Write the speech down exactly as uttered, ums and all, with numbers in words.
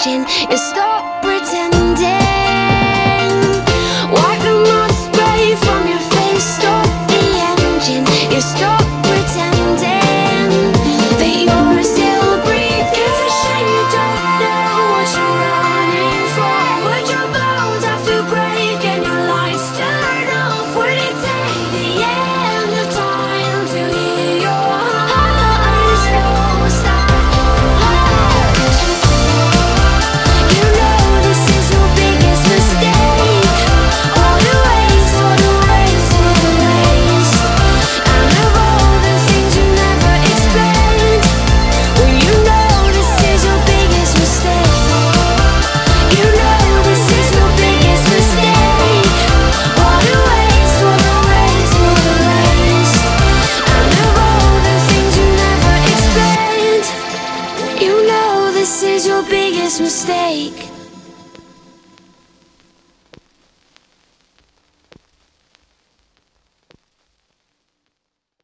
engine. You stop pretending. Wipe the mud spray from your face. Stop the engine. You stop pretending that you're still breathing. It's a shame you don't know what you're running from. Would your bones have to break and your lights turn off? Would it take the end of time to hear your heart slow stop? You know this is your biggest mistake. What a waste, what a waste, what a waste. And of all the things you never explained, well, you know this is your biggest mistake. You know this is your biggest mistake. What a waste, what a waste, what a waste. And of all the things you never explained, you know this is your biggest mistake.